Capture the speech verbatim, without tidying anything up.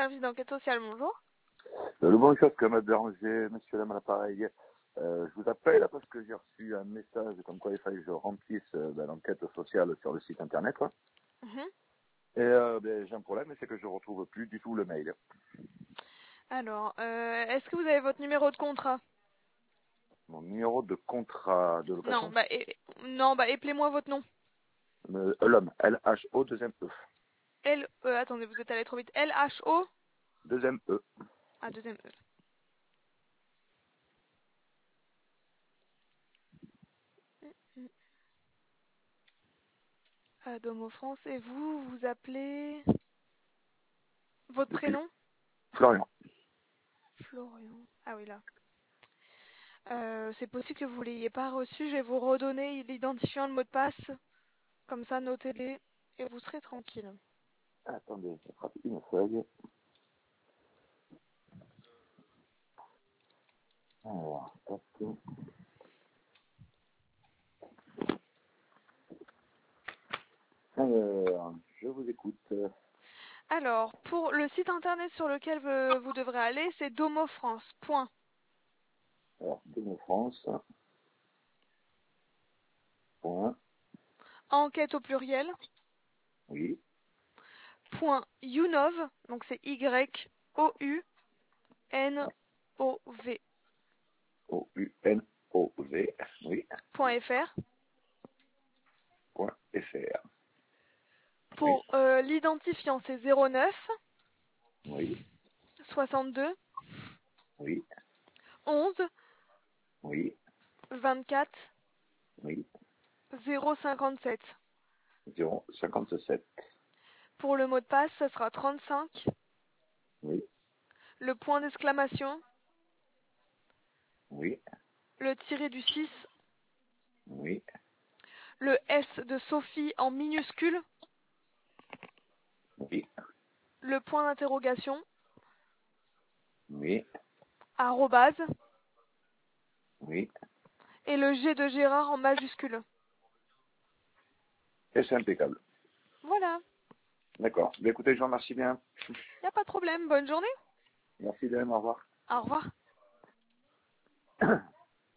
service d'enquête sociale, bonjour. Euh, Le bonjour que m'a dérangé, monsieur l'homme à l'appareil. Euh, je vous appelle là, parce que j'ai reçu un message comme quoi il fallait que je remplisse euh, ben, l'enquête sociale sur le site internet. Quoi. Mhm. Et euh, ben, j'ai un problème, c'est que je ne retrouve plus du tout le mail. Alors, euh, est-ce que vous avez votre numéro de contrat? Mon numéro de contrat de Non, location. bah, é- non, bah, appelez-moi votre nom. Euh, l'homme, L H O, deuxième E. L, euh, attendez, vous êtes allé trop vite. L H O. Deuxième E. Ah, deuxième E. Ah, Domo France. Et vous, vous appelez votre Depuis prénom? Florian. Florian. Ah oui, là. Euh, c'est possible que vous ne l'ayez pas reçu. Je vais vous redonner l'identifiant, le mot de passe. Comme ça, notez-les et vous serez tranquille. Attendez, je frappe une feuille. Alors, tac. Alors, je vous écoute. Alors, pour le site internet sur lequel vous, vous devrez aller, c'est domofrance. Point. Alors, Demo France. Point. Enquête au pluriel. Oui. Point Younov. Donc c'est Y O U N O V. O U N O V. Oui. Point F R. Point F R. Oui. Pour euh, l'identifiant, c'est zéro neuf Oui. soixante-deux Oui. onze Oui. vingt-quatre Oui. zéro cinquante-sept. zéro cinquante-sept. Pour le mot de passe, ça sera trente-cinq. Oui. Le point d'exclamation, Oui. le tiré du six, Oui. le S de Sophie en minuscule, Oui. le point d'interrogation, Oui. arrobase, Oui. et le G de Gérard en majuscule. Et c'est impeccable. Voilà, D'accord. Mais écoutez, je vous remercie bien. il n'y a pas de problème. Bonne journée. Merci de même. Au revoir. Au revoir.